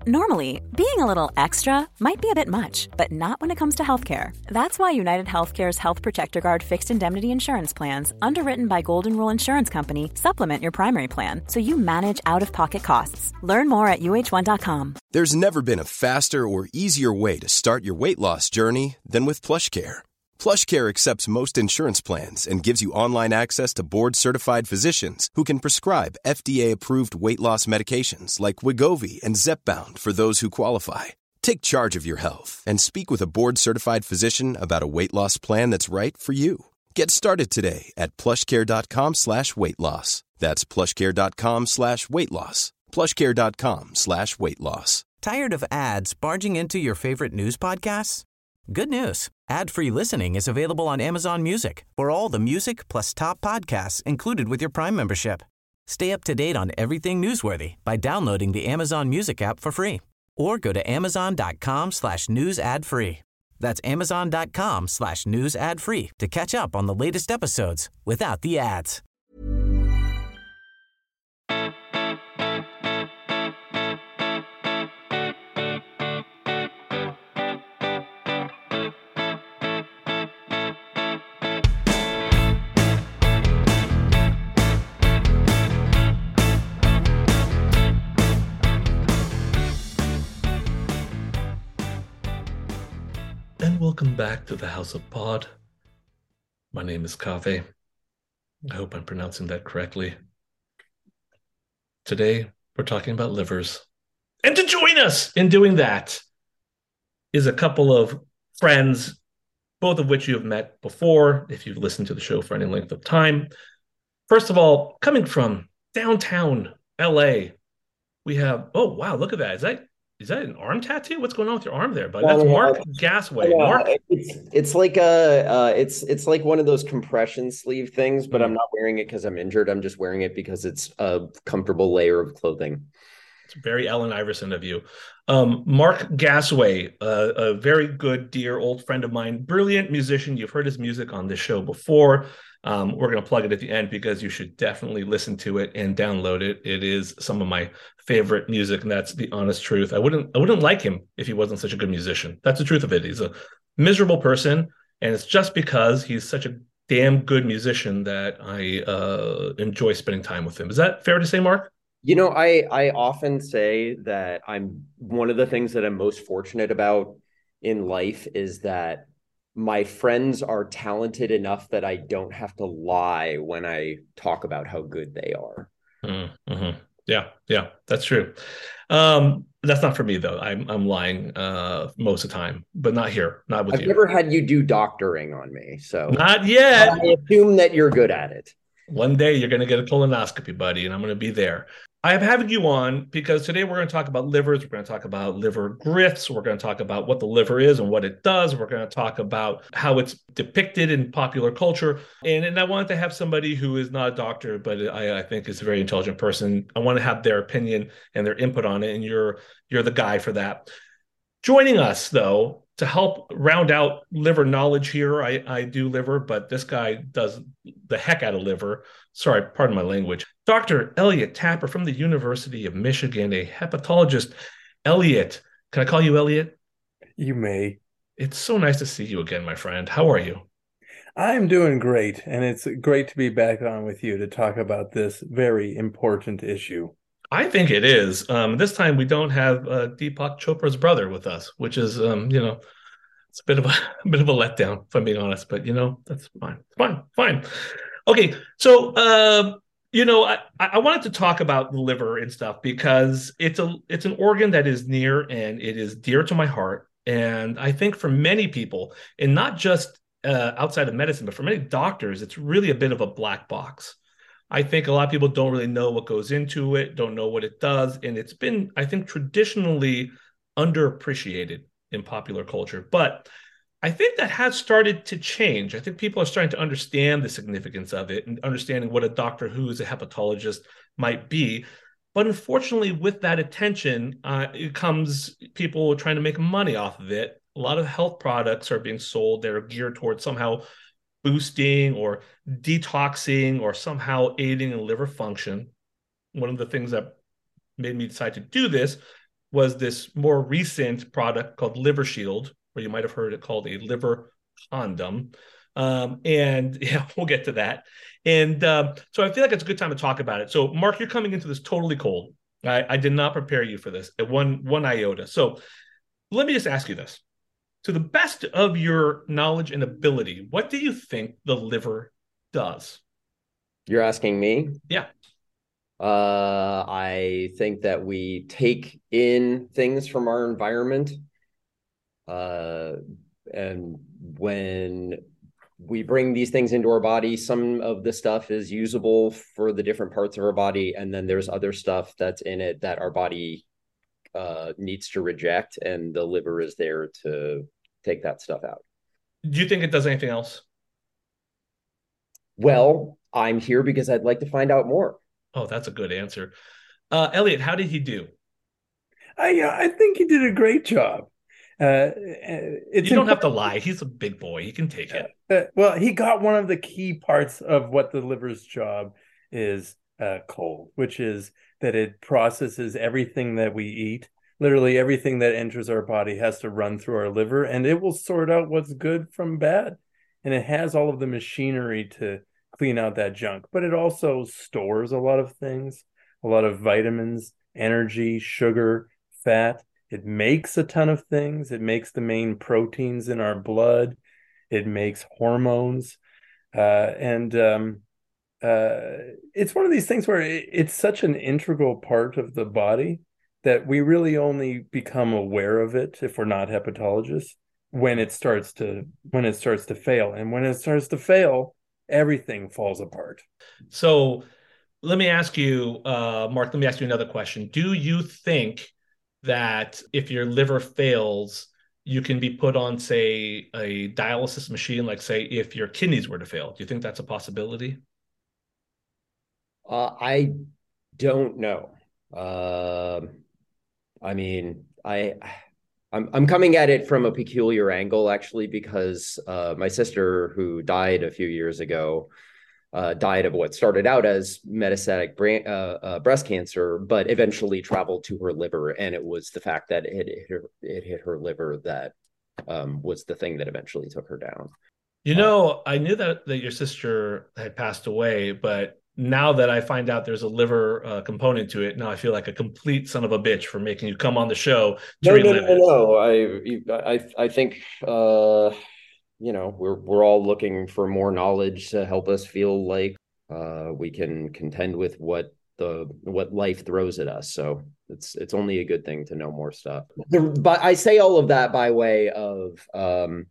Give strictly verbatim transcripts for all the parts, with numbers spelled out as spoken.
Normally, being a little extra might be a bit much, but not when it comes to healthcare. That's why United Healthcare's Health Protector Guard fixed indemnity insurance plans, underwritten by Golden Rule Insurance Company, supplement your primary plan so you manage out-of-pocket costs. Learn more at U H one dot com. There's never been a faster or easier way to start your weight loss journey than with PlushCare. PlushCare accepts most insurance plans and gives you online access to board-certified physicians who can prescribe F D A-approved weight loss medications like Wegovy and Zepbound for those who qualify. Take charge of your health and speak with a board-certified physician about a weight loss plan that's right for you. Get started today at plushcare.com slash weight loss. That's plushcare.com slash weight loss. plushcare.com slash weight loss. Tired of ads barging into your favorite news podcasts? Good news. Ad-free listening is available on Amazon Music for all the music plus top podcasts included with your Prime membership. Stay up to date on everything newsworthy by downloading the Amazon Music app for free or go to amazon.com slash news ad free. That's amazon.com slash news ad free to catch up on the latest episodes without the ads. And welcome back to the House of Pod. My name is Kaveh. I hope I'm pronouncing that correctly. Today, we're talking about livers. And to join us in doing that is a couple of friends, both of which you have met before, if you've listened to the show for any length of time. First of all, coming from downtown L A, we have, oh, wow, look at that. Is that Is that an arm tattoo? What's going on with your arm there, bud? That's Mark Gasway. Yeah, Mark, it's it's like a uh, it's it's like one of those compression sleeve things, but mm. I'm not wearing it because I'm injured. I'm just wearing it because it's a comfortable layer of clothing. It's very Allen Iverson of you. Um, Mark Gasway, uh, a very good, dear old friend of mine, brilliant musician. You've heard his music on this show before. Um, we're going to plug it at the end because you should definitely listen to it and download it. It is some of my favorite music, and that's the honest truth. I wouldn't I wouldn't like him if he wasn't such a good musician. That's the truth of it. He's a miserable person, and it's just because he's such a damn good musician that I uh, enjoy spending time with him. Is that fair to say, Mark? You know, I I often say that I'm one of the things that I'm most fortunate about in life is that my friends are talented enough that I don't have to lie when I talk about how good they are. Mm-hmm. Yeah, yeah, that's true. Um, that's not for me though. I'm I'm lying uh, most of the time, but not here, not with I've you. I've never had you do doctoring on me, so not yet. I assume that you're good at it. One day you're going to get a colonoscopy, buddy, and I'm going to be there. I am having you on because today we're going to talk about livers. We're going to talk about liver growths. We're going to talk about what the liver is and what it does. We're going to talk about how it's depicted in popular culture. And, and I wanted to have somebody who is not a doctor, but I, I think is a very intelligent person. I want to have their opinion and their input on it, and you're you're the guy for that. Joining us, though, to help round out liver knowledge here, I, I do liver, but this guy does the heck out of liver. Sorry, pardon my language. Doctor Elliot Tapper from the University of Michigan, a hepatologist. Elliot, can I call you Elliot? You may. It's so nice to see you again, my friend. How are you? I'm doing great, and it's great to be back on with you to talk about this very important issue. I think it is. Um, this time we don't have uh, Deepak Chopra's brother with us, which is, um, you know, it's a bit of a, a bit of a letdown, if I'm being honest. But you know, that's fine, fine, fine. Okay, so uh, you know, I, I wanted to talk about the liver and stuff because it's a it's an organ that is near and it is dear to my heart. And I think for many people, and not just uh, outside of medicine, but for many doctors, it's really a bit of a black box. I think a lot of people don't really know what goes into it, don't know what it does. And it's been, I think, traditionally underappreciated in popular culture. But I think that has started to change. I think people are starting to understand the significance of it and understanding what a doctor who is a hepatologist might be. But unfortunately, with that attention, uh, it comes people trying to make money off of it. A lot of health products are being sold that are geared towards somehow boosting or detoxing or somehow aiding in liver function. One of the things that made me decide to do this was this more recent product called Liver Shield, or you might have heard it called a liver condom. Um, and yeah, we'll get to that. And um, so I feel like it's a good time to talk about it. So, Mark, you're coming into this totally cold. I, I did not prepare you for this at one one iota. So let me just ask you this. To the best of your knowledge and ability, what do you think the liver does? You're asking me? Yeah. Uh, I think that we take in things from our environment. Uh, and when we bring these things into our body, some of the stuff is usable for the different parts of our body. And then there's other stuff that's in it that our body uh, needs to reject. And the liver is there to take that stuff out. Do you think it does anything else? Well, I'm here because I'd like to find out more. Oh, that's a good answer. Uh, Elliot, how did he do? I, uh, I think he did a great job. Uh, it's you don't have to lie. He's a big boy. He can take it. Uh, well, he got one of the key parts of what the liver's job is uh, cold, which is that it processes everything that we eat. Literally everything that enters our body has to run through our liver, and it will sort out what's good from bad. And it has all of the machinery to clean out that junk, but it also stores a lot of things, a lot of vitamins, energy, sugar, fat. It makes a ton of things. It makes the main proteins in our blood. It makes hormones. Uh, and um, uh, it's one of these things where it, it's such an integral part of the body that we really only become aware of it if we're not hepatologists when it starts to when it starts to fail. And when it starts to fail, everything falls apart. So let me ask you, uh, Mark, let me ask you another question. Do you think that if your liver fails, you can be put on, say, a dialysis machine, like, say, if your kidneys were to fail? Do you think that's a possibility? Uh, I don't know. Uh, I mean, I, I'm I'm coming at it from a peculiar angle, actually, because uh, my sister, who died a few years ago, Uh, died of what started out as metastatic brain, uh, uh, breast cancer, but eventually traveled to her liver. And it was the fact that it hit her, it hit her liver that um, was the thing that eventually took her down. You know, uh, I knew that, that your sister had passed away, but now that I find out there's a liver uh, component to it, now I feel like a complete son of a bitch for making you come on the show to no, relive no, no, it. no. I, I, I think, uh, you know, we're we're all looking for more knowledge to help us feel like uh, we can contend with what the what life throws at us. So it's it's only a good thing to know more stuff. The, but I say all of that by way of um,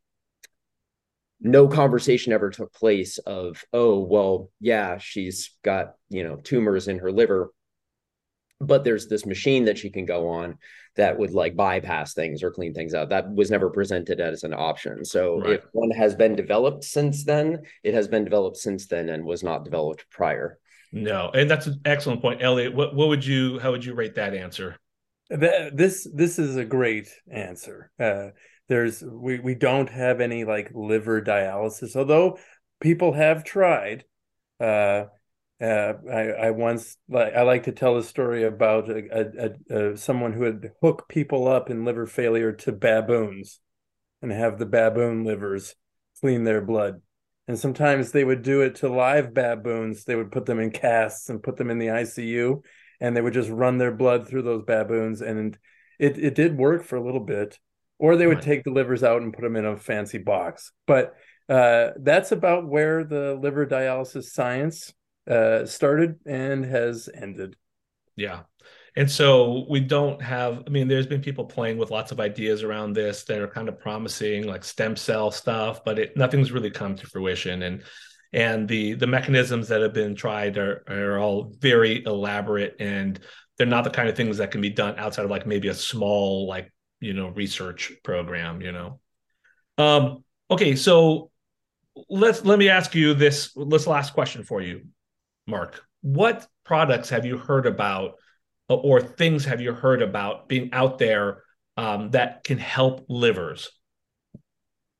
no conversation ever took place of, oh, well, yeah, she's got, you know, tumors in her liver, but there's this machine that she can go on that would like bypass things or clean things out. That was never presented as an option. So right. If one has been developed since then, it has been developed since then and was not developed prior. No, and that's an excellent point, Elliot. What what would you how would you rate that answer? This this is a great answer. Uh, there's we we don't have any like liver dialysis, although people have tried. Uh, Uh, I, I once like I like to tell a story about a, a, a, a, someone who would hook people up in liver failure to baboons and have the baboon livers clean their blood. And sometimes they would do it to live baboons. They would put them in casts and put them in the I C U, and they would just run their blood through those baboons. And it, it did work for a little bit. Or they would right. take the livers out and put them in a fancy box. But uh, that's about where the liver dialysis science uh started and has ended. Yeah. And so we don't have, I mean, there's been people playing with lots of ideas around this that are kind of promising, like stem cell stuff, but it, nothing's really come to fruition. And and the the mechanisms that have been tried are are all very elaborate, and they're not the kind of things that can be done outside of like maybe a small, like, you know, research program, you know. Um, okay, so let's let me ask you this, this last question for you, Mark. What products have you heard about, or things have you heard about being out there um, that can help livers?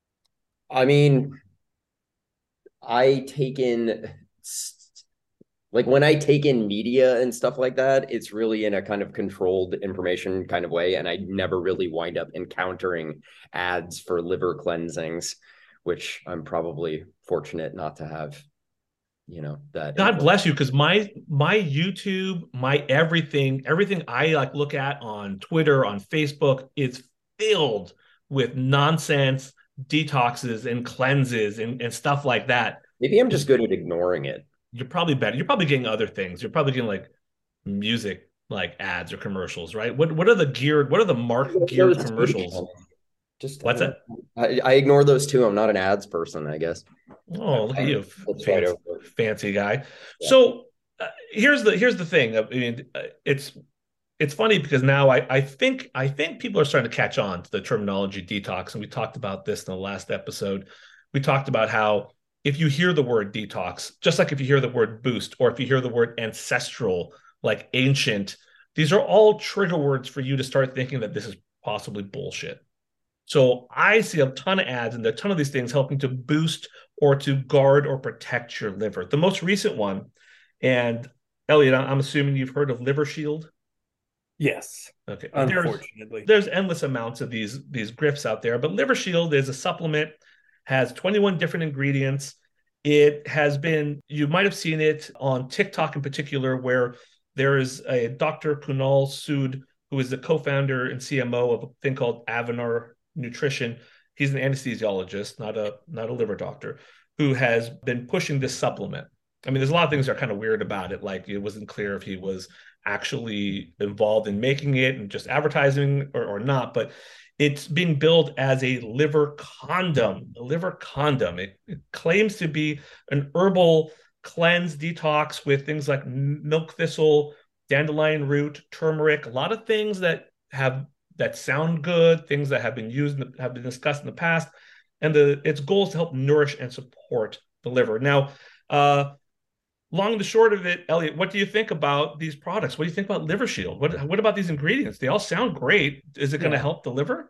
I mean, I take in Like when I take in media and stuff like that, it's really in a kind of controlled information kind of way. And I never really wind up encountering ads for liver cleansings, which I'm probably fortunate not to have, you know, that. God bless you, because my my YouTube, my everything, everything I like look at on Twitter, on Facebook, is filled with nonsense, detoxes and cleanses and, and stuff like that. Maybe I'm just good at ignoring it. You're probably better. You're probably getting other things. You're probably getting like music, like ads or commercials, right? What what are the geared? What are the mark geared commercials? Just what's that? I, I ignore those too. I'm not an ads person, I guess. Oh, look at you, fancy, fancy guy. Yeah. So uh, here's the here's the thing. I mean, it's it's funny because now I I think I think people are starting to catch on to the terminology detox, and we talked about this in the last episode. We talked about how if you hear the word detox, just like if you hear the word boost, or if you hear the word ancestral, like ancient, these are all trigger words for you to start thinking that this is possibly bullshit. So I see a ton of ads and a ton of these things helping to boost or to guard or protect your liver. The most recent one, and Elliot, I'm assuming you've heard of Liver Shield. Yes. Okay. Unfortunately, there's, there's endless amounts of these these grifts out there, but Liver Shield is a supplement, has twenty-one different ingredients. It has been, you might have seen it on TikTok in particular, where there is a Doctor Kunal Sood, who is the co-founder and C M O of a thing called Avanar Nutrition. He's an anesthesiologist, not a not a liver doctor, who has been pushing this supplement. I mean, there's a lot of things that are kind of weird about it. Like it wasn't clear if he was actually involved in making it and just advertising or, or not, but it's being billed as a liver condom, a liver condom. It, it claims to be an herbal cleanse detox with things like milk thistle, dandelion root, turmeric, a lot of things that have that sound good, things that have been used, have been discussed in the past. And the its goal is to help nourish and support the liver. Now, uh, long and the short of it, Elliot, what do you think about these products? What do you think about Liver Shield? What, what about these ingredients? They all sound great. Is it going to yeah. help the liver?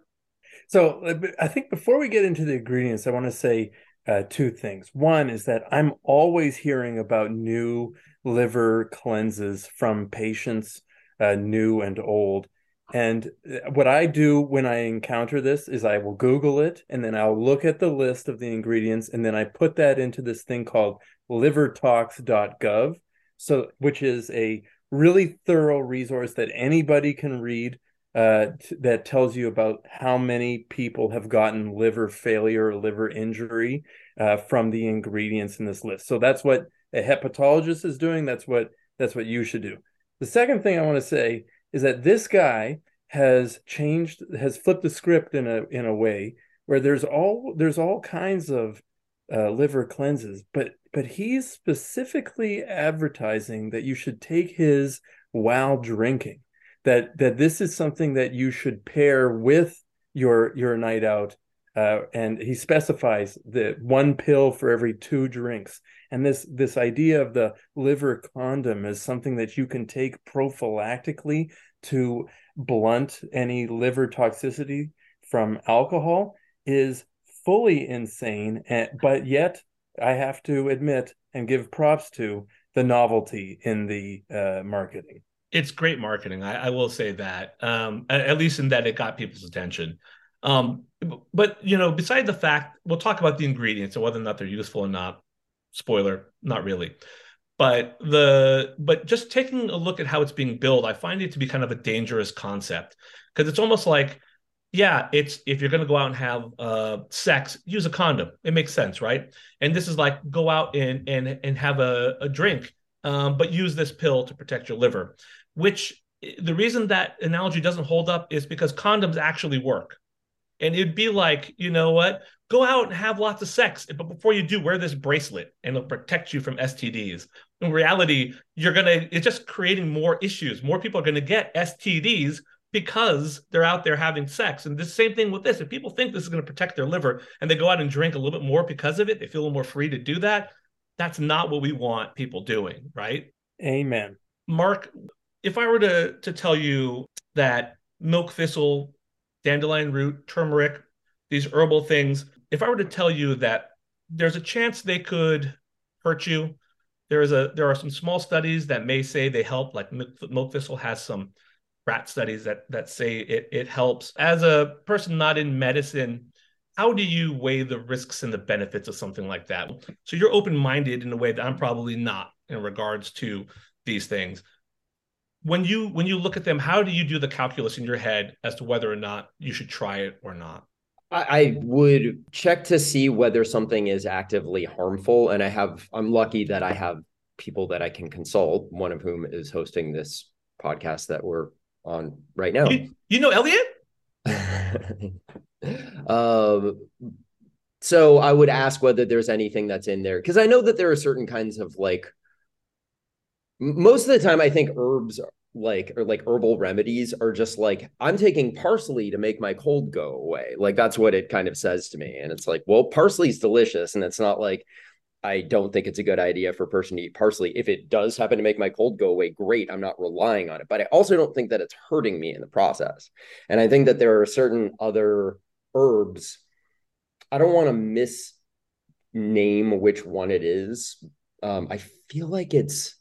So I think before we get into the ingredients, I want to say uh, two things. One is that I'm always hearing about new liver cleanses from patients, uh, new and old. And what I do when I encounter this is I will Google it, and then I'll look at the list of the ingredients, and then I put that into this thing called liver talks dot gov, so which is a really thorough resource that anybody can read, uh, t- that tells you about how many people have gotten liver failure or liver injury uh, from the ingredients in this list. So that's what a hepatologist is doing. That's what that's what you should do. The second thing I want to say is that this guy has changed, has flipped the script in a in a way where there's all there's all kinds of uh, liver cleanses, but but he's specifically advertising that you should take his while drinking. That that this is something that you should pair with your your night out, uh, and he specifies that one pill for every two drinks. And this this idea of the liver condom is something that you can take prophylactically to blunt any liver toxicity from alcohol is fully insane. And, but yet, I have to admit and give props to the novelty in the uh, marketing. It's great marketing. I, I will say that, um, at, at least in that it got people's attention. Um, but, you know, beside the fact, we'll talk about the ingredients and whether or not they're useful or not. Spoiler, not really. But the but just taking a look at how it's being billed, I find it to be kind of a dangerous concept, because it's almost like, yeah, it's if you're going to go out and have uh, sex, use a condom. It makes sense, right? And this is like go out and and and have a, a drink, um, but use this pill to protect your liver. Which the reason that analogy doesn't hold up is because condoms actually work. And it'd be like, you know what? Go out and have lots of sex, but before you do, wear this bracelet and it'll protect you from S T Ds. In reality, you're going to, it's just creating more issues. More people are going to get S T Ds because they're out there having sex. And the same thing with this. If people think this is going to protect their liver and they go out and drink a little bit more because of it, they feel a little more free to do that. That's not what we want people doing, right? Amen. Mark, if I were to, to tell you that milk thistle, dandelion root, turmeric, these herbal things, if I were to tell you that there's a chance they could hurt you, There is a there are some small studies that may say they help, like milk thistle has some rat studies that that say it it helps. As a person not in medicine, how do you weigh the risks and the benefits of something like that? So you're open-minded in a way that I'm probably not in regards to these things. When you when you look at them, how do you do the calculus in your head as to whether or not you should try it or not? I would check to see whether something is actively harmful. And I have, I'm lucky that I have people that I can consult, one of whom is hosting this podcast that we're on right now. You, you know Elliot? um, so I would ask whether there's anything that's in there. Because I know that there are certain kinds of like, most of the time I think herbs like or like herbal remedies are just like, I'm taking parsley to make my cold go away. Like that's what it kind of says to me. And it's like, well, parsley's delicious. And it's not like, I don't think it's a good idea for a person to eat parsley. If it does happen to make my cold go away, great. I'm not relying on it. But I also don't think that it's hurting me in the process. And I think that there are certain other herbs. I don't want to misname which one it is. Um, I feel like it's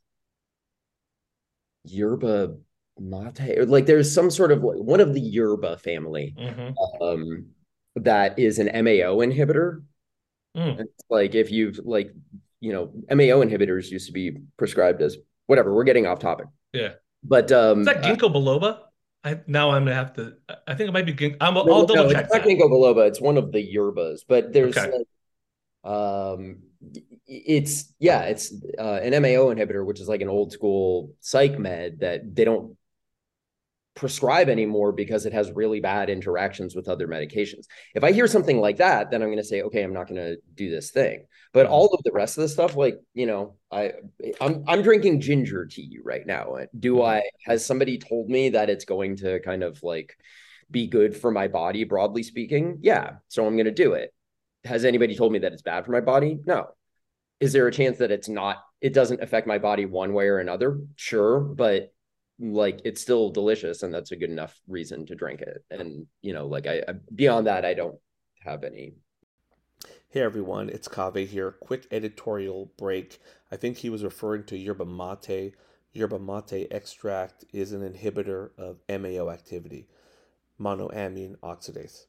yerba mate, or like there's some sort of one of the yerba family mm-hmm. um, that is an M A O inhibitor. Mm. It's like if you've like, you know, M A O inhibitors used to be prescribed as whatever. We're getting off topic. Yeah. But um, is that ginkgo biloba? I now I'm gonna have to. I think it might be. Gink, I'm, no, I'll double no, check. It's not ginkgo biloba. It's one of the yerbas. But there's okay. like, um, it's yeah, it's uh, an M A O inhibitor, which is like an old school psych med that they don't prescribe anymore because it has really bad interactions with other medications. If I hear something like that, then I'm going to say, okay, I'm not going to do this thing. But all of the rest of the stuff, like, you know, I, I'm, I'm drinking ginger tea right now. Do I, has somebody told me that it's going to kind of like be good for my body, broadly speaking? Yeah. So I'm going to do it. Has anybody told me that it's bad for my body? No. Is there a chance that it's not, it doesn't affect my body one way or another? Sure. But like it's still delicious, and that's a good enough reason to drink it. And you know, like I, I beyond that, I don't have any. Hey everyone, it's Kaveh here. Quick editorial break. I think he was referring to yerba mate. Yerba mate extract is an inhibitor of M A O activity, monoamine oxidase.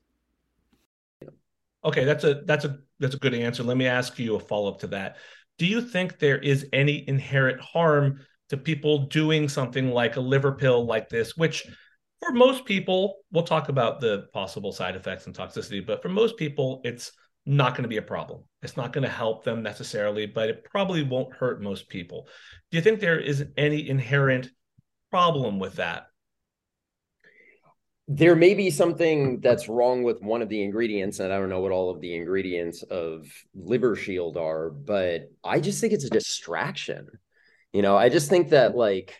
Okay, that's a that's a that's a good answer. Let me ask you a follow-up to that. Do you think there is any inherent harm to people doing something like a liver pill like this, which for most people, we'll talk about the possible side effects and toxicity, but for most people, it's not going to be a problem. It's not going to help them necessarily, but it probably won't hurt most people. Do you think there is any inherent problem with that? There may be something that's wrong with one of the ingredients, and I don't know what all of the ingredients of Liver Shield are, but I just think it's a distraction. You know, I just think that like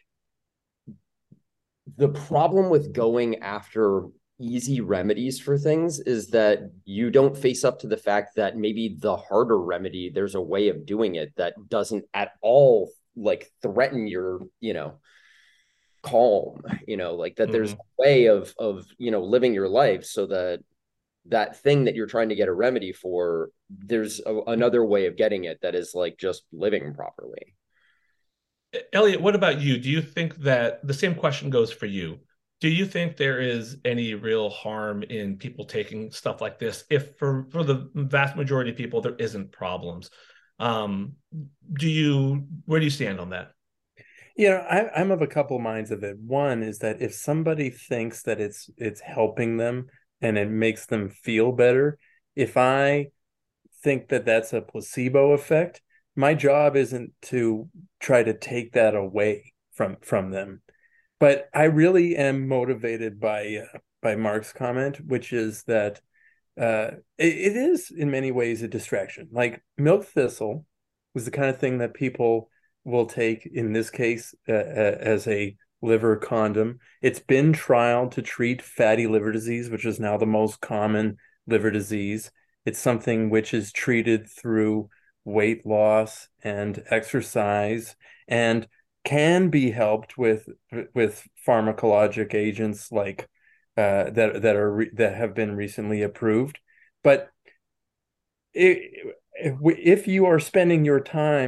the problem with going after easy remedies for things is that you don't face up to the fact that maybe the harder remedy, there's a way of doing it that doesn't at all like threaten your, you know, calm, you know, like that mm-hmm. there's a way of, of, you know, living your life so that that thing that you're trying to get a remedy for, there's a, another way of getting it that is like just living properly. Elliot, what about you? Do you think that the same question goes for you? Do you think there is any real harm in people taking stuff like this? If for, for the vast majority of people, there isn't problems. Um, do you, where do you stand on that? You know, I, I'm of a couple minds of it. One is that if somebody thinks that it's it's helping them and it makes them feel better, if I think that that's a placebo effect, my job isn't to try to take that away from from them. But I really am motivated by uh, by Mark's comment, which is that uh, it, it is in many ways a distraction. Like milk thistle was the kind of thing that people will take, in this case, uh, as a liver condom. It's been trialed to treat fatty liver disease, which is now the most common liver disease. It's something which is treated through weight loss and exercise, and can be helped with with pharmacologic agents like uh, that that are re- that have been recently approved. But it, if you are spending your time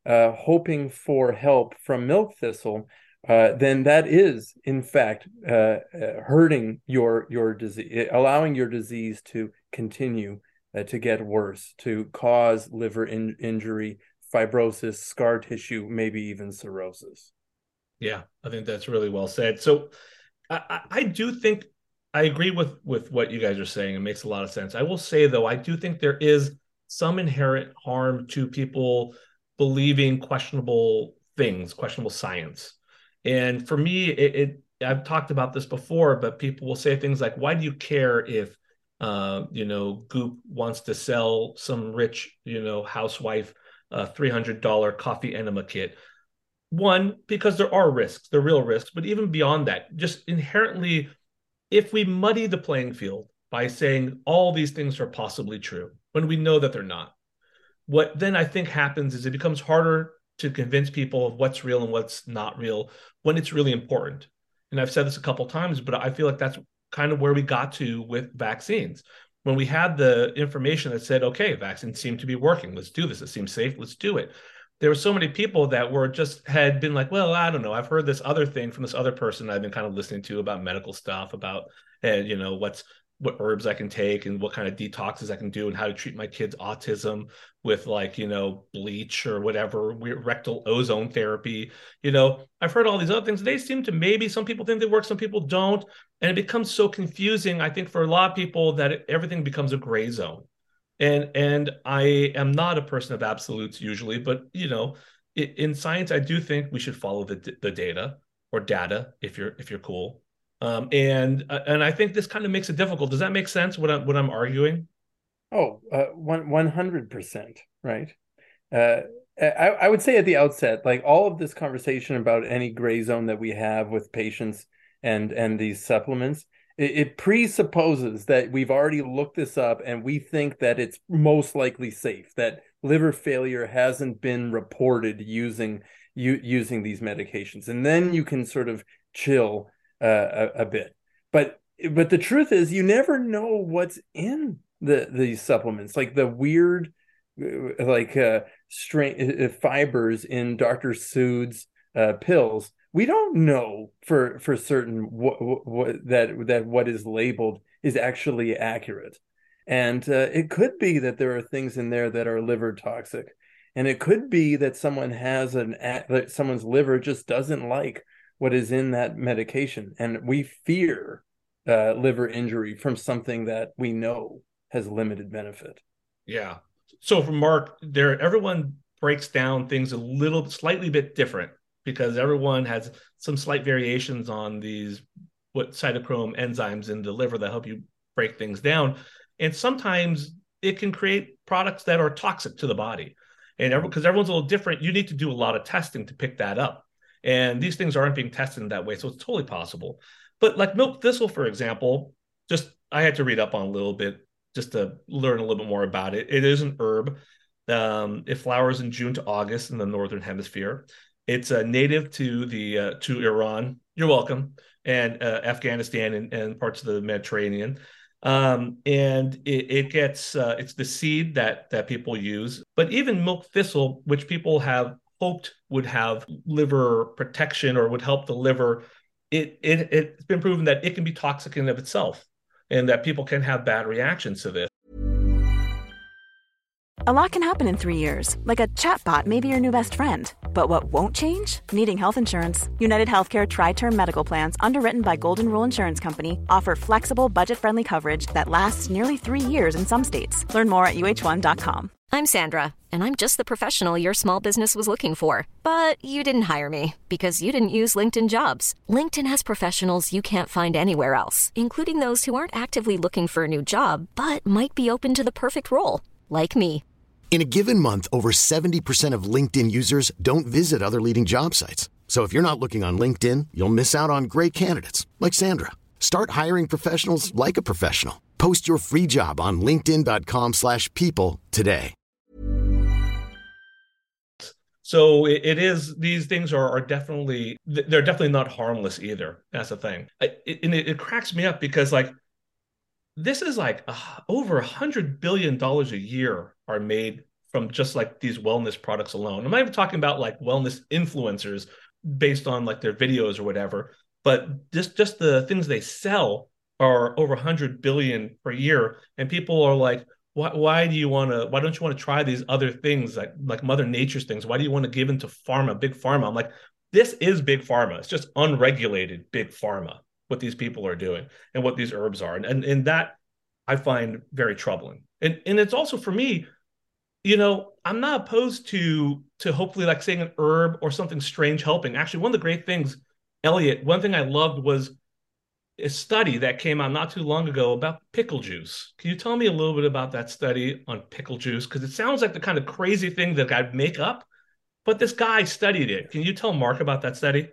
uh, hoping for help from milk thistle, uh, then that is, in fact, uh, uh, hurting your your disease, allowing your disease to continue uh, to get worse, to cause liver in- injury, fibrosis, scar tissue, maybe even cirrhosis. Yeah, I think that's really well said. So I, I do think I agree with, with what you guys are saying. It makes a lot of sense. I will say, though, I do think there is some inherent harm to people believing questionable things, questionable science. And for me, it, it I've talked about this before, but people will say things like, why do you care if, uh, you know, Goop wants to sell some rich, you know, housewife a three hundred dollars coffee enema kit? One, because there are risks, there are real risks, but even beyond that, just inherently, if we muddy the playing field by saying all these things are possibly true, when we know that they're not, what then I think happens is it becomes harder to convince people of what's real and what's not real when it's really important. And I've said this a couple of times, but I feel like that's kind of where we got to with vaccines. When we had the information that said, okay, vaccines seem to be working, let's do this, it seems safe, let's do it. There were so many people that were just had been like, well, I don't know, I've heard this other thing from this other person I've been kind of listening to about medical stuff, about, and you know, what's what herbs I can take and what kind of detoxes I can do and how to treat my kids' autism with, like, you know, bleach or whatever, rectal ozone therapy. You know, I've heard all these other things. They seem to, maybe some people think they work, some people don't. And it becomes so confusing, I think, for a lot of people that it, everything becomes a gray zone. And and I am not a person of absolutes usually, but, you know, it, in science, I do think we should follow the the data or data if you're if you're cool. Um, and and I think this kind of makes it difficult. Does that make sense? What I'm what I'm arguing? Oh, uh, one one hundred percent, right? Uh, I I would say at the outset, like all of this conversation about any gray zone that we have with patients and and these supplements, it, it presupposes that we've already looked this up and we think that it's most likely safe, that liver failure hasn't been reported using u- using these medications, and then you can sort of chill Uh, a, a bit, but but the truth is, you never know what's in the these supplements, like the weird, like uh, strain uh, fibers in Doctor Sood's uh, pills. We don't know for for certain what, what that that what is labeled is actually accurate, and uh, it could be that there are things in there that are liver toxic, and it could be that someone has an that someone's liver just doesn't like what is in that medication, and we fear uh, liver injury from something that we know has limited benefit. Yeah. So for Mark, there, everyone breaks down things a little slightly bit different because everyone has some slight variations on these what cytochrome enzymes in the liver that help you break things down, and sometimes it can create products that are toxic to the body. And because everyone's a little different, you need to do a lot of testing to pick that up. And these things aren't being tested in that way, so it's totally possible. But like milk thistle, for example, just I had to read up on a little bit just to learn a little bit more about it. It is an herb. Um, it flowers in June to August in the northern hemisphere. It's uh, native to the uh, to Iran. You're welcome, and uh, Afghanistan and, and parts of the Mediterranean. Um, and it, it gets uh, it's the seed that that people use. But even milk thistle, which people have hoped would have liver protection or would help the liver, it, it, it's been proven that it can be toxic in and of itself and that people can have bad reactions to this. A lot can happen in three years, like a chatbot may be your new best friend. But what won't change? Needing health insurance. United Healthcare Tri-Term Medical Plans, underwritten by Golden Rule Insurance Company, offer flexible, budget-friendly coverage that lasts nearly three years in some states. Learn more at U H one dot com. I'm Sandra, and I'm just the professional your small business was looking for. But you didn't hire me because you didn't use LinkedIn Jobs. LinkedIn has professionals you can't find anywhere else, including those who aren't actively looking for a new job, but might be open to the perfect role, like me. In a given month, over seventy percent of LinkedIn users don't visit other leading job sites. So if you're not looking on LinkedIn, you'll miss out on great candidates like Sandra. Start hiring professionals like a professional. Post your free job on linkedin dot com slash people today. So it, it is, these things are, are definitely, they're definitely not harmless either. That's the thing. It, and it, it cracks me up because, like, this is like uh, over a hundred billion dollars a year are made from just like these wellness products alone. I'm not even talking about like wellness influencers based on like their videos or whatever, but just just the things they sell are over one hundred billion per year, and people are like, why why do you want to why don't you want to try these other things like like Mother Nature's things? Why do you want to give into pharma, big pharma? I'm like, this is big pharma. It's just unregulated big pharma, what these people are doing and what these herbs are. And and, and that I find very troubling. And and it's also for me, you know, I'm not opposed to to hopefully like saying an herb or something strange helping. Actually, one of the great things, Elliot, one thing I loved was a study that came out not too long ago about pickle juice. Can you tell me a little bit about that study on pickle juice? Because it sounds like the kind of crazy thing that I'd make up, but this guy studied it. Can you tell Mark about that study?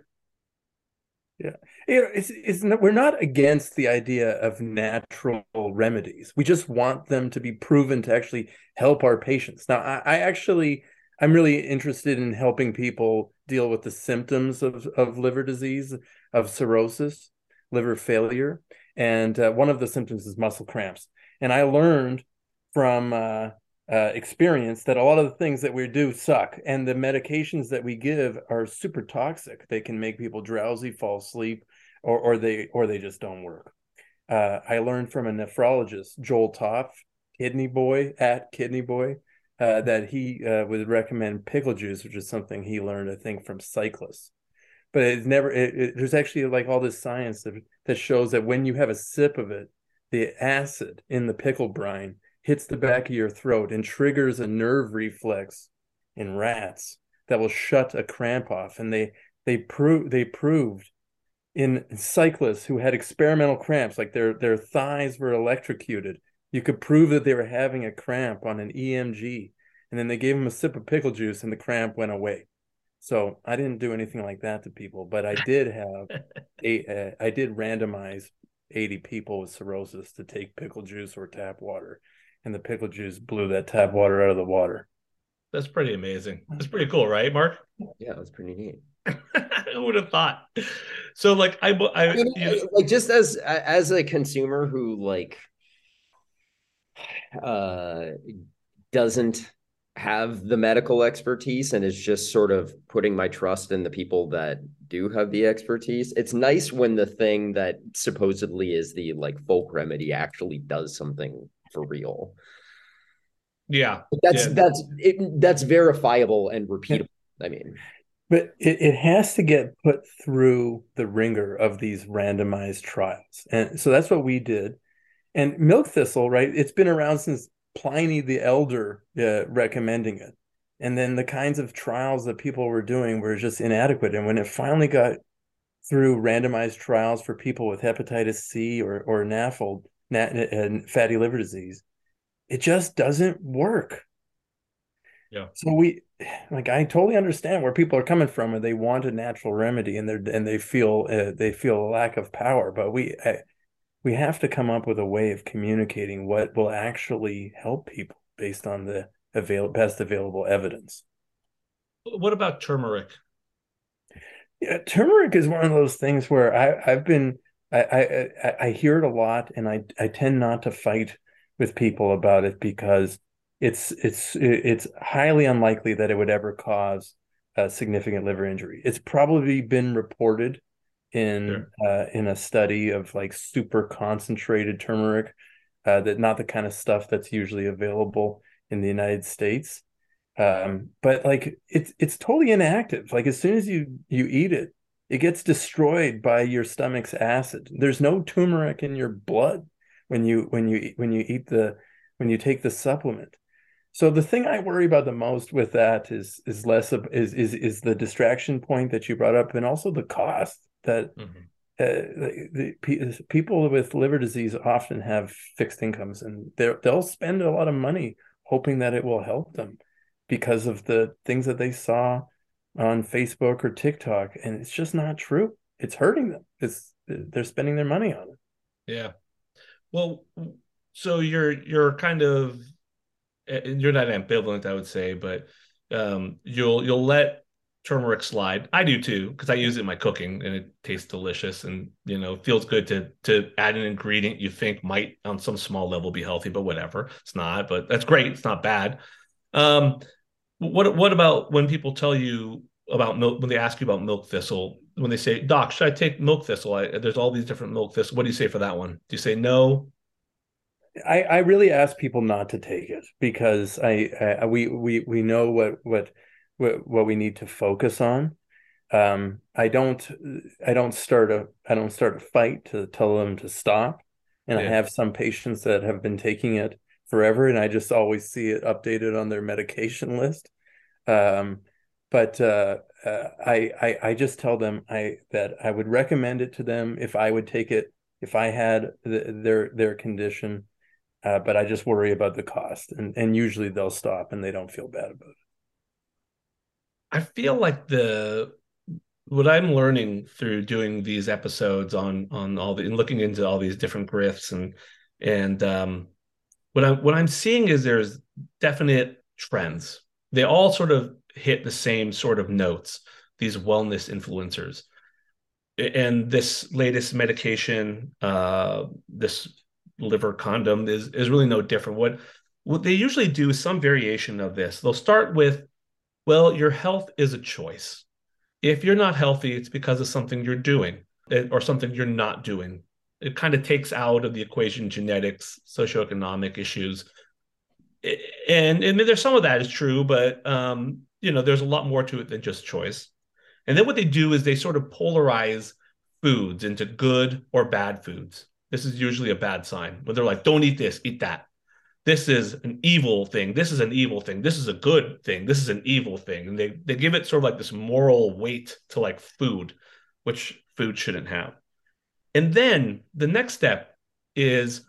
Yeah, you know, it's, it's not, we're not against the idea of natural remedies. We just want them to be proven to actually help our patients. Now, I, I actually, I'm really interested in helping people deal with the symptoms of, of liver disease, of cirrhosis, liver failure. And uh, one of the symptoms is muscle cramps. And I learned from uh, uh, experience that a lot of the things that we do suck. And the medications that we give are super toxic. They can make people drowsy, fall asleep, or, or, they, or they just don't work. Uh, I learned from a nephrologist, Joel Toff, Kidney Boy, at Kidney Boy, uh, that he uh, would recommend pickle juice, which is something he learned, I think, from cyclists. But it's never, it, it, there's actually like all this science that, that shows that when you have a sip of it, the acid in the pickle brine hits the back of your throat and triggers a nerve reflex in rats that will shut a cramp off. And they, they, pro- they proved in cyclists who had experimental cramps, like their, their thighs were electrocuted, you could prove that they were having a cramp on an E M G. And then they gave them a sip of pickle juice and the cramp went away. So I didn't do anything like that to people, but I did have a, uh, I did randomize eighty people with cirrhosis to take pickle juice or tap water, and the pickle juice blew that tap water out of the water. That's pretty amazing. That's pretty cool, right, Mark? Yeah, that's pretty neat. Who would have thought? So, like, I, I, I mean, you know, like just as as a consumer who like uh doesn't have the medical expertise and is just sort of putting my trust in the people that do have the expertise. It's nice when the thing that supposedly is the like folk remedy actually does something for real. Yeah. That's, yeah. that's, it, that's verifiable and repeatable. I mean, but it, it has to get put through the ringer of these randomized trials. And so that's what we did. And milk thistle, right? It's been around since Pliny the Elder uh, recommending it. And then the kinds of trials that people were doing were just inadequate. And when it finally got through randomized trials for people with hepatitis C or, or N A F L, and fatty liver disease, it just doesn't work. Yeah. So we, like, I totally understand where people are coming from, and they want a natural remedy, and they're and they feel uh, they feel a lack of power. But we I, we have to come up with a way of communicating what will actually help people based on the avail- best available evidence. What about turmeric? Yeah, turmeric is one of those things where I, I've been, I, I, I hear it a lot, and I, I tend not to fight with people about it because it's, it's, it's highly unlikely that it would ever cause a significant liver injury. It's probably been reported in sure. uh, in a study of like super concentrated turmeric, uh, that not the kind of stuff that's usually available in the United States. Um, but like it's it's totally inactive. Like as soon as you you eat it, it gets destroyed by your stomach's acid. There's no turmeric in your blood when you when you when you eat the when you take the supplement. So the thing I worry about the most with that is is less of is is is the distraction point that you brought up, and also the cost. That mm-hmm. uh, the, the people with liver disease often have fixed incomes, and they'll spend a lot of money hoping that it will help them because of the things that they saw on Facebook or TikTok, and it's just not true. It's hurting them. It's they're spending their money on it. Yeah. Well, so you're you're kind of you're not ambivalent, I would say, but um, you'll you'll let turmeric slide. I do too, because I use it in my cooking and it tastes delicious, and you know, feels good to to add an ingredient you think might on some small level be healthy, but whatever. It's not, but that's great. It's not bad. Um, what what about when people tell you about milk, when they ask you about milk thistle, when they say, Doc, should I take milk thistle? I, there's all these different milk thistle. What do you say for that one? Do you say no? I, I really ask people not to take it because I, I we we we know what what what what we need to focus on. Um, I don't I don't start a I don't start a fight to tell them to stop. And I Yeah. have some patients that have been taking it forever, and I just always see it updated on their medication list. Um, but uh, uh, I, I I just tell them I that I would recommend it to them if I would take it if I had the, their their condition. Uh, but I just worry about the cost, and and usually they'll stop and they don't feel bad about it. I feel like the what I'm learning through doing these episodes on on all the and looking into all these different grifts and and um, what I'm what I'm seeing is there's definite trends. They all sort of hit the same sort of notes. These wellness influencers and this latest medication, uh, this liver condom is is really no different. What what they usually do is some variation of this. They'll start with, well, your health is a choice. If you're not healthy, it's because of something you're doing or something you're not doing. It kind of takes out of the equation genetics, socioeconomic issues. And, and there's some of that is true, but um, you know, there's a lot more to it than just choice. And then what they do is they sort of polarize foods into good or bad foods. This is usually a bad sign when they're like, don't eat this, eat that. This is an evil thing. This is an evil thing. This is a good thing. This is an evil thing. And they, they give it sort of like this moral weight to like food, which food shouldn't have. And then the next step is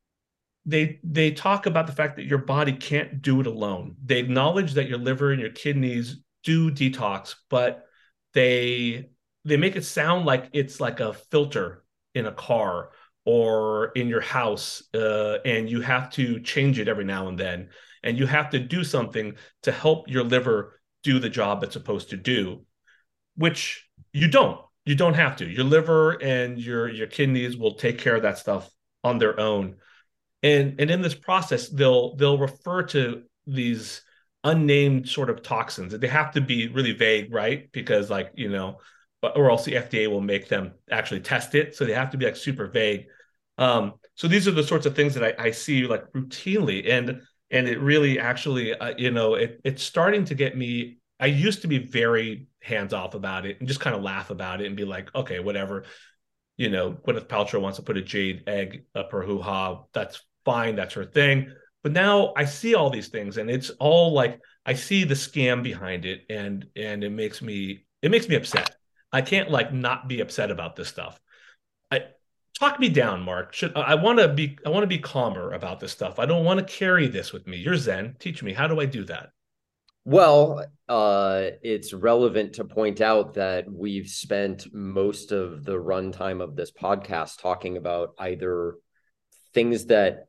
they they talk about the fact that your body can't do it alone. They acknowledge that your liver and your kidneys do detox, but they they make it sound like it's like a filter in a car or in your house, uh, and you have to change it every now and then, and you have to do something to help your liver do the job it's supposed to do, which you don't. You don't have to. Your liver and your your kidneys will take care of that stuff on their own. And and in this process, they'll they'll refer to these unnamed sort of toxins. They have to be really vague, right? Because like, you know, or else the F D A will make them actually test it. So they have to be like super vague. Um, so these are the sorts of things that I, I see like routinely, and and it really actually, uh, you know, it, it's starting to get me. I used to be very hands off about it and just kind of laugh about it and be like, okay, whatever. You know, Gwyneth Paltrow wants to put a jade egg up her hoo-ha. That's fine. That's her thing. But now I see all these things, and it's all like I see the scam behind it, and and it makes me it makes me upset. I can't like not be upset about this stuff. I talk me down, Mark. Should I want to be I want to be calmer about this stuff. I don't want to carry this with me. You're Zen. Teach me. How do I do that? Well, uh, it's relevant to point out that we've spent most of the runtime of this podcast talking about either things that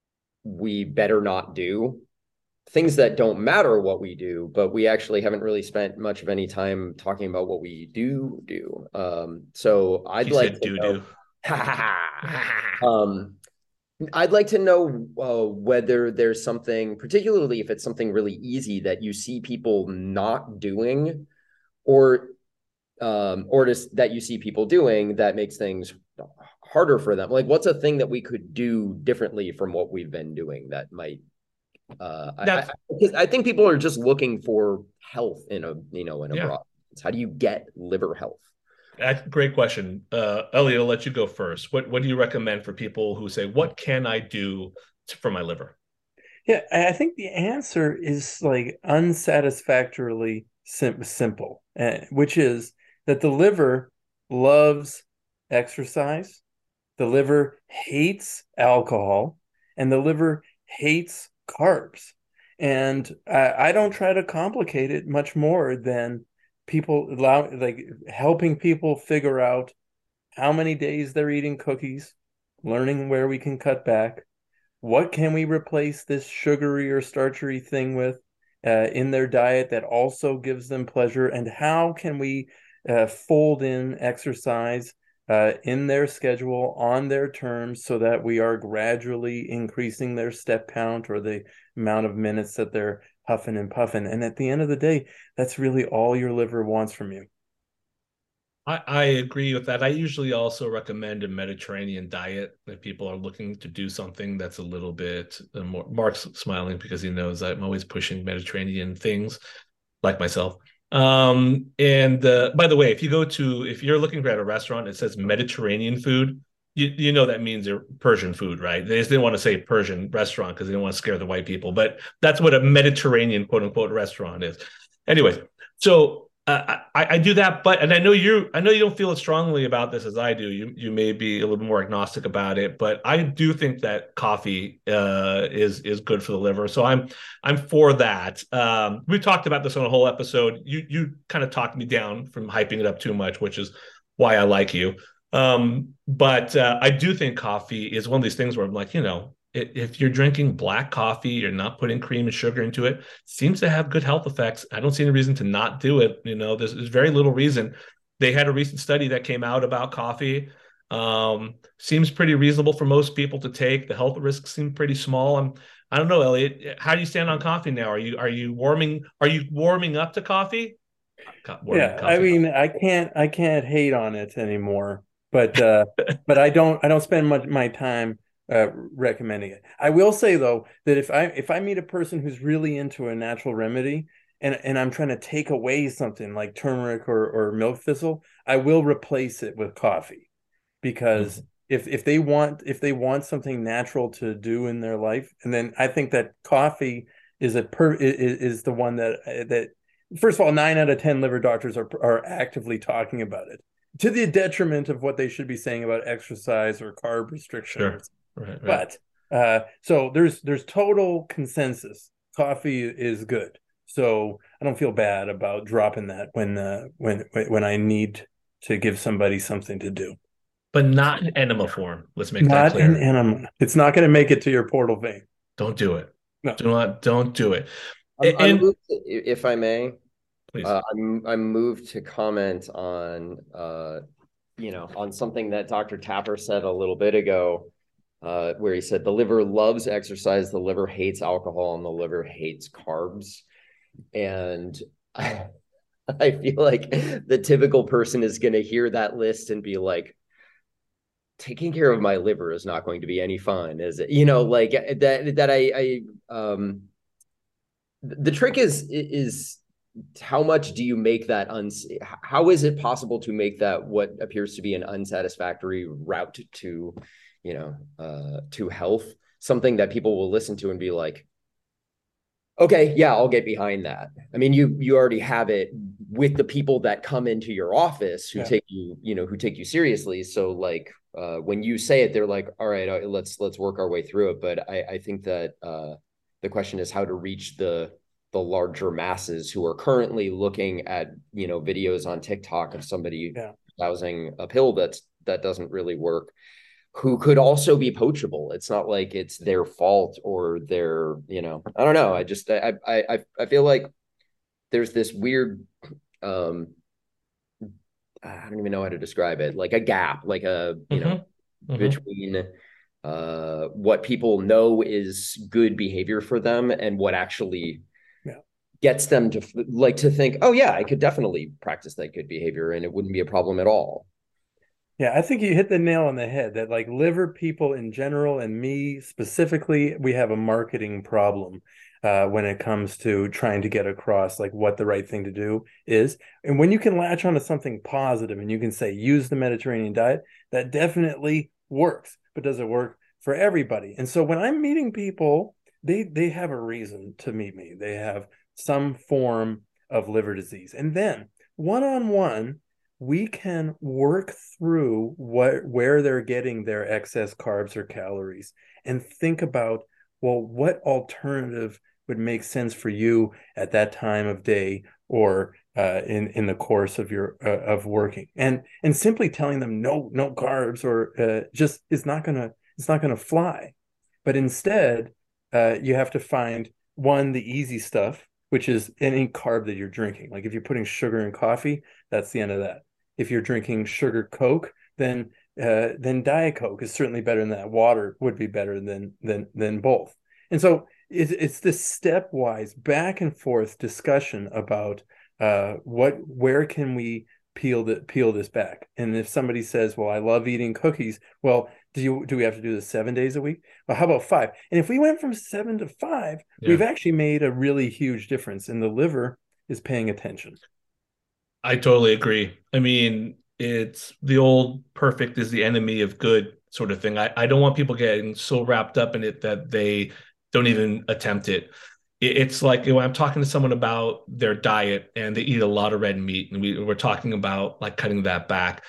we better not do, things that don't matter what we do, but we actually haven't really spent much of any time talking about what we do do. Um, so I'd He like said to do know, do. um, I'd like to know uh, whether there's something, particularly if it's something really easy that you see people not doing, or um, or just that you see people doing that makes things harder for them. Like, what's a thing that we could do differently from what we've been doing that might? Uh, I, I, I think people are just looking for health in a you know in a Yeah. broad sense. How do you get liver health? That's a great question. Uh, Elliot, I'll let you go first. What what do you recommend for people who say, what can I do to, for my liver? Yeah, I think the answer is like unsatisfactorily sim- simple, uh, which is that the liver loves exercise, the liver hates alcohol, and the liver hates carbs. And I, I don't try to complicate it much more than people allow, like helping people figure out how many days they're eating cookies, learning where we can cut back. What can we replace this sugary or starchy thing with uh, in their diet that also gives them pleasure? And how can we uh, fold in exercise uh, in their schedule on their terms so that we are gradually increasing their step count or the amount of minutes that they're huffing and puffing. And at the end of the day, that's really all your liver wants from you. I, I agree with that. I usually also recommend a Mediterranean diet if people are looking to do something that's a little bit uh, more. Mark's smiling because he knows I'm always pushing Mediterranean things, like myself. Um, and uh, by the way, if you go to, if you're looking at a restaurant, it says Mediterranean food, you, you know that means they're Persian food, right? They just didn't want to say Persian restaurant because they didn't want to scare the white people, but that's what a Mediterranean quote unquote restaurant is. Anyways, so uh, I, I do that, but and I know you I know you don't feel as strongly about this as I do. You you may be a little more agnostic about it, but I do think that coffee uh, is is good for the liver. So I'm I'm for that. Um, we talked about this on a whole episode. You you kind of talked me down from hyping it up too much, which is why I like you. Um, but uh, I do think coffee is one of these things where I'm like, you know, if you're drinking black coffee, you're not putting cream and sugar into it, it seems to have good health effects. I don't see any reason to not do it. You know, there's, there's very little reason. They had a recent study that came out about coffee. Um, seems pretty reasonable for most people to take. The health risks seem pretty small. I'm, I don't know, Elliot, how do you stand on coffee now? Are you, are you warming, are you warming up to coffee? Warming yeah. Coffee. I mean, I can't, I can't hate on it anymore, but, uh, but I don't, I don't spend much my time Uh, recommending it. I will say though that if I if I meet a person who's really into a natural remedy and and I'm trying to take away something like turmeric or or milk thistle, I will replace it with coffee, because mm-hmm. if if they want if they want something natural to do in their life, and then I think that coffee is a per is, is the one that that first of all, nine out of ten liver doctors are are actively talking about it, to the detriment of what they should be saying about exercise or carb restrictions. Sure. Right, right. But uh, so there's there's total consensus. Coffee is good, so I don't feel bad about dropping that when uh, when when I need to give somebody something to do. But not in enema form. Let's make not that clear. Not in enema. It's not going to make it to your portal vein. Don't do it. No. Do not. Don't do it. I'm, and, I'm moved to, if I may, please. Uh, I'm I'm moved to comment on uh, you know on something that Doctor Tapper said a little bit ago. Uh, where he said the liver loves exercise, the liver hates alcohol, and the liver hates carbs. And I, I feel like the typical person is going to hear that list and be like, taking care of my liver is not going to be any fun, is it? You know, like that, that I, I um, the trick is, is how much do you make that, uns- how is it possible to make that what appears to be an unsatisfactory route to you know, uh, to health, something that people will listen to and be like, okay, yeah, I'll get behind that. I mean, you, you already have it with the people that come into your office who yeah. take you, you know, who take you seriously. So like, uh, when you say it, they're like, all right, let's, let's work our way through it. But I, I think that, uh, the question is how to reach the, the larger masses who are currently looking at, you know, videos on TikTok of somebody yeah. espousing a pill that's, that doesn't really work, who could also be poachable. It's not like it's their fault or their, you know, I don't know. I just, I, I, I feel like there's this weird, um, I don't even know how to describe it, like a gap, like a, you mm-hmm. know, mm-hmm. between uh, what people know is good behavior for them and what actually yeah. gets them to like to think, oh yeah, I could definitely practice that good behavior and it wouldn't be a problem at all. Yeah, I think you hit the nail on the head that like liver people in general and me specifically, we have a marketing problem uh, when it comes to trying to get across like what the right thing to do is. And when you can latch onto something positive and you can say, use the Mediterranean diet, that definitely works. But does it work for everybody? And so when I'm meeting people, they they have a reason to meet me. They have some form of liver disease. And then one-on-one, we can work through what where they're getting their excess carbs or calories and think about, well, what alternative would make sense for you at that time of day or uh, in in the course of your uh, of working, and and simply telling them no no carbs or uh, just is not gonna it's not gonna fly. But instead, uh, you have to find one the easy stuff, which is any carb that you're drinking. Like if you're putting sugar in coffee, that's the end of that. If you're drinking sugar Coke, then uh, then Diet Coke is certainly better than that. Water would be better than than than both. And so it's, it's this stepwise back and forth discussion about uh, what, where can we peel the, peel this back? And if somebody says, well, I love eating cookies, well, do you, do we have to do this seven days a week? Well, how about five? And if we went from seven to five, yeah. we've actually made a really huge difference, and the liver is paying attention. I totally agree. I mean, it's the old perfect is the enemy of good sort of thing. I, I don't want people getting so wrapped up in it that they don't even attempt it. It's like when I'm talking to someone about their diet and they eat a lot of red meat, and we, we're talking about like cutting that back.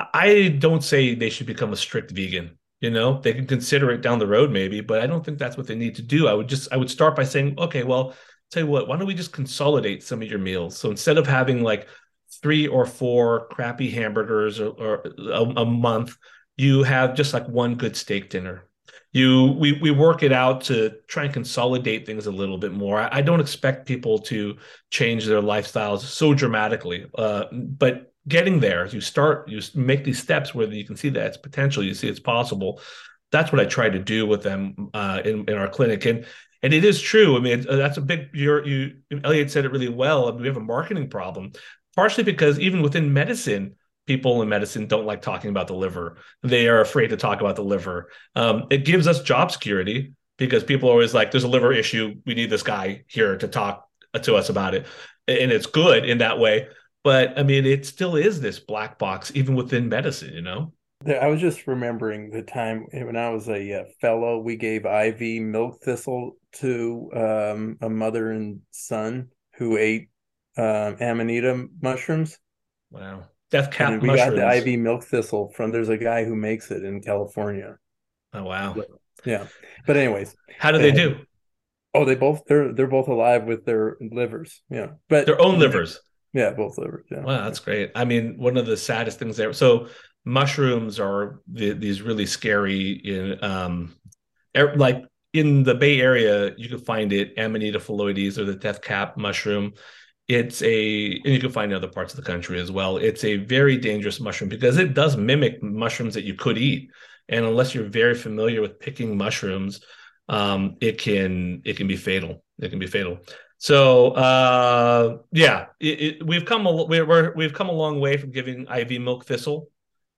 I don't say they should become a strict vegan. You know, they can consider it down the road maybe, but I don't think that's what they need to do. I would just, I would start by saying, okay, well, tell you what, why don't we just consolidate some of your meals? So instead of having like three or four crappy hamburgers or, or a, a month, you have just like one good steak dinner. You we we work it out to try and consolidate things a little bit more. I, I don't expect people to change their lifestyles so dramatically, uh, but getting there, you start, you make these steps where you can see that it's potential, you see it's possible. That's what I try to do with them uh, in in our clinic, and and it is true. I mean, that's a big. You're, you Elliot said it really well. I mean, we have a marketing problem, partially because even within medicine, people in medicine don't like talking about the liver. They are afraid to talk about the liver. Um, it gives us job security because people are always like, there's a liver issue. We need this guy here to talk to us about it. And it's good in that way. But I mean, it still is this black box, even within medicine, you know? I was just remembering the time when I was a uh, fellow, we gave I V milk thistle to um, a mother and son who ate um, Amanita mushrooms. Wow. Death cap and we mushrooms. got the I V milk thistle from, there's a guy who makes it in California. Oh, wow. Yeah. But anyways. How do they do? Oh, they both, they're, they're both alive with their livers. Yeah. But their own livers. Yeah. Both livers. Yeah. Wow. That's great. I mean, one of the saddest things there. So mushrooms are the, these really scary in, um, er, like in the Bay Area, you can find it, Amanita phalloides, or the death cap mushroom. It's a, and you can find in other parts of the country as well. It's a very dangerous mushroom because it does mimic mushrooms that you could eat. And unless you're very familiar with picking mushrooms, um, it can, it can be fatal. It can be fatal. So, uh, yeah, it, it, we've come, a, we're, we've come a long way from giving I V milk thistle.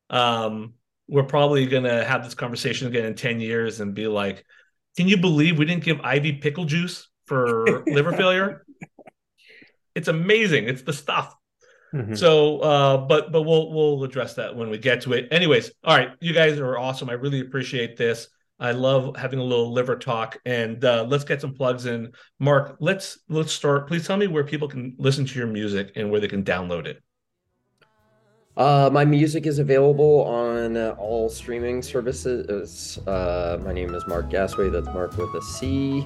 Um, we're probably going to have this conversation again in ten years and be like, can you believe we didn't give I V pickle juice for liver failure? It's amazing. It's the stuff. Mm-hmm. So, uh, but but we'll we'll address that when we get to it. Anyways, all right, you guys are awesome. I really appreciate this. I love having a little liver talk, and uh, let's get some plugs in. Mark, let's let's start. Please tell me where people can listen to your music and where they can download it. Uh, my music is available on uh, all streaming services. Uh, my name is Mark Gasway. That's Mark with a C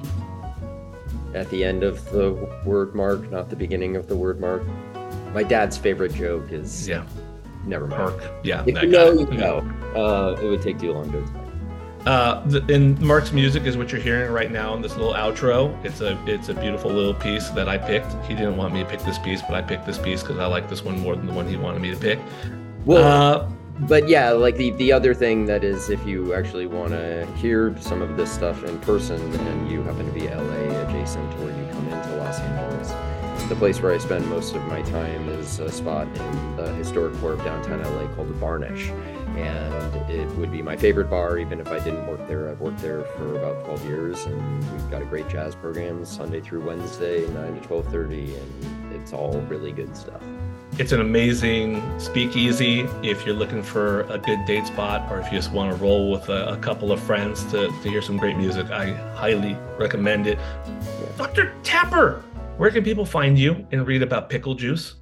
at the end of the word Mark, not the beginning of the word Mark. My dad's favorite joke is, yeah, never mind. Mark, yeah, if you know, you know. Uh, it would take too long to explain. Uh, the, and Mark's music is what you're hearing right now in this little outro. It's a it's a beautiful little piece that I picked. He didn't want me to pick this piece, but I picked this piece because I like this one more than the one he wanted me to pick. Well, uh, but yeah, like the, the other thing that is, if you actually want to hear some of this stuff in person and you happen to be L A adjacent or you come into Los Angeles, the place where I spend most of my time is a spot in the historic core of downtown L A called the Varnish. And it would be my favorite bar, even if I didn't work there. I've worked there for about twelve years, and we've got a great jazz program Sunday through Wednesday, nine to twelve thirty, and it's all really good stuff. It's an amazing speakeasy if you're looking for a good date spot, or if you just want to roll with a, a couple of friends to, to hear some great music. I highly recommend it. Yeah. Doctor Tapper, where can people find you and read about pickle juice?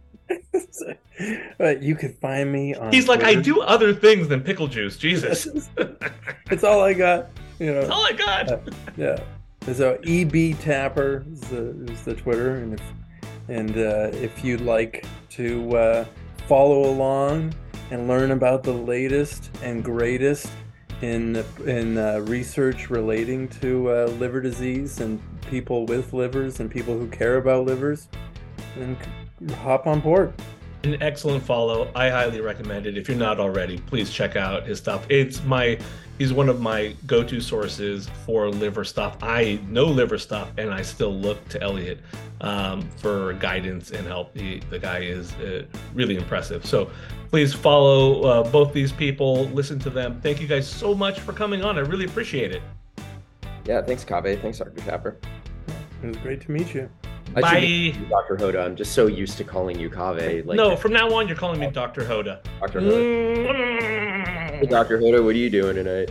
But you could find me on He's like, Twitter. I do other things than pickle juice. Jesus. It's all I got. You know. That's all I got. Uh, yeah. So E B Tapper is the, is the Twitter. And if, and uh, if you'd like to uh, follow along and learn about the latest and greatest in, in uh, research relating to uh, liver disease and people with livers and people who care about livers, then hop on board. An excellent follow. I highly recommend it. If you're not already, please check out his stuff. It's my he's one of my go-to sources for liver stuff. I know liver stuff, and I still look to Elliot um, for guidance and help. He, the guy is uh, really impressive. So please follow uh, both these people, listen to them. Thank you guys so much for coming on. I really appreciate it. Yeah, thanks, Kaveh. Thanks, Doctor Tapper. It was great to meet you. I Bye. You, Doctor Hoda. I'm just so used to calling you Kaveh. Like, no, from now on, you're calling me Doctor Hoda. Doctor Hoda. Mm-hmm. Hey, Doctor Hoda, what are you doing tonight?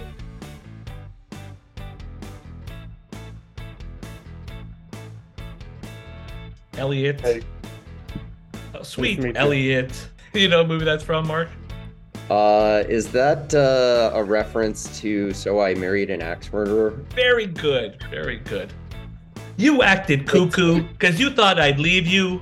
Elliot. Hey. Oh, sweet Nice to meet you. Elliot. You know what movie that's from, Mark? Uh, is that uh, a reference to So I Married an Axe Murderer? Very good. Very good. You acted cuckoo because you thought I'd leave you.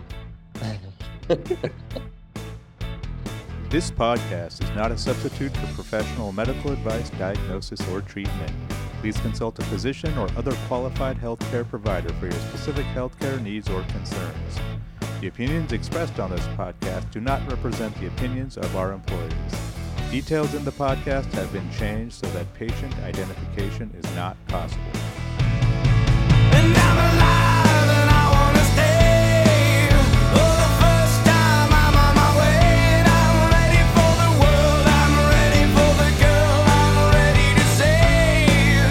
This podcast is not a substitute for professional medical advice, diagnosis, or treatment. Please consult a physician or other qualified healthcare provider for your specific healthcare needs or concerns. The opinions expressed on this podcast do not represent the opinions of our employees. Details in the podcast have been changed so that patient identification is not possible. And I'm alive and I wanna stay. For the first time I'm on my way. And I'm ready for the world. I'm ready for the girl. I'm ready to save.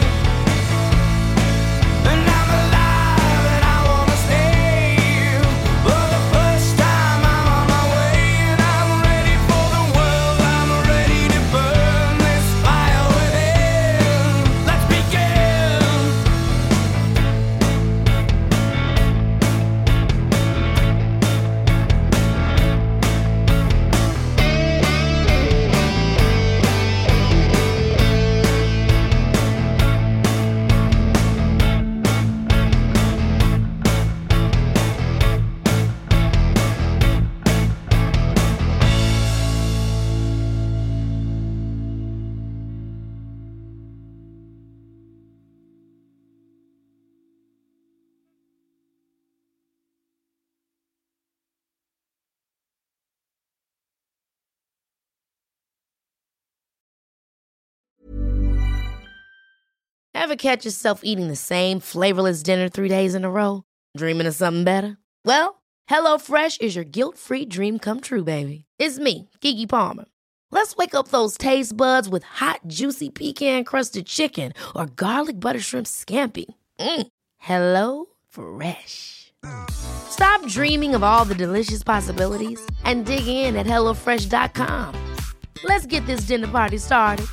And I'm alive and I wanna stay. For the first time I'm on my way. And I'm ready for the world. I'm ready to burn this fire within. Let's begin. Ever catch yourself eating the same flavorless dinner three days in a row? Dreaming of something better? Well, HelloFresh is your guilt-free dream come true, baby. It's me, Keke Palmer. Let's wake up those taste buds with hot, juicy pecan-crusted chicken or garlic butter shrimp scampi. Mm. Hello Fresh. Stop dreaming of all the delicious possibilities and dig in at hello fresh dot com. Let's get this dinner party started.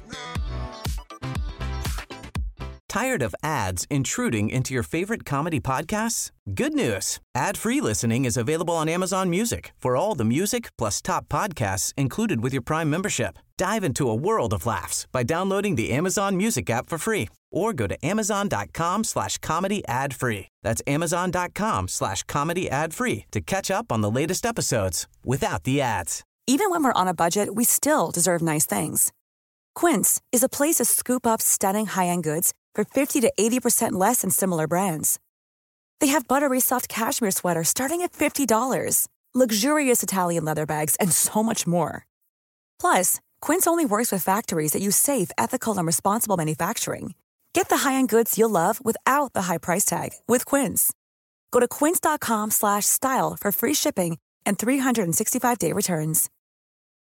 Tired of ads intruding into your favorite comedy podcasts? Good news. Ad-free listening is available on Amazon Music for all the music plus top podcasts included with your Prime membership. Dive into a world of laughs by downloading the Amazon Music app for free or go to amazon.com slash comedy ad free. That's amazon.com slash comedy ad free to catch up on the latest episodes without the ads. Even when we're on a budget, we still deserve nice things. Quince is a place to scoop up stunning high-end goods for fifty to eighty percent less than similar brands. They have buttery soft cashmere sweaters starting at fifty dollars, luxurious Italian leather bags, and so much more. Plus, Quince only works with factories that use safe, ethical, and responsible manufacturing. Get the high-end goods you'll love without the high price tag with Quince. Go to quince.com slash style for free shipping and three sixty-five day returns.